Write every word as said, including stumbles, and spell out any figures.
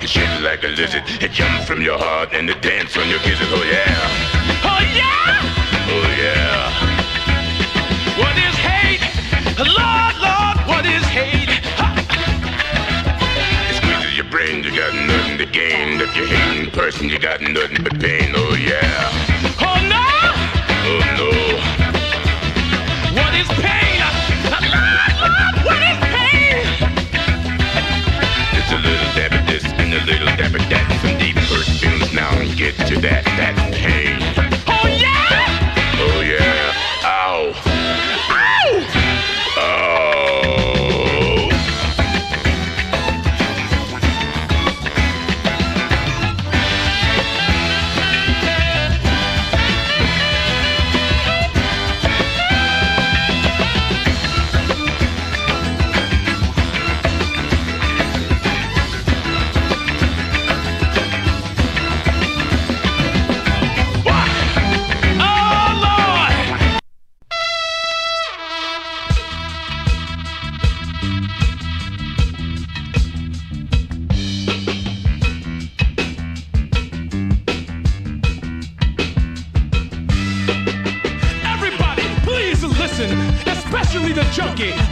It shaped like a lizard. It jumped from your heart and it danced on your kisses. Oh yeah. Oh yeah. Oh yeah. What is hate? Lord, Lord, what is hate? Ha. It squeezes your brain, you got nothing to gain. If you're hating a person, you got nothing but pain. Oh yeah. Oh no. Oh no. What is pain? Lord, Lord, what is pain? It's a little dab of this and a little dab of that. Some deep perfumes now and get to that, that pain. Oh yeah. Oh yeah. Ow. Ow. Oh. Especially the junkie.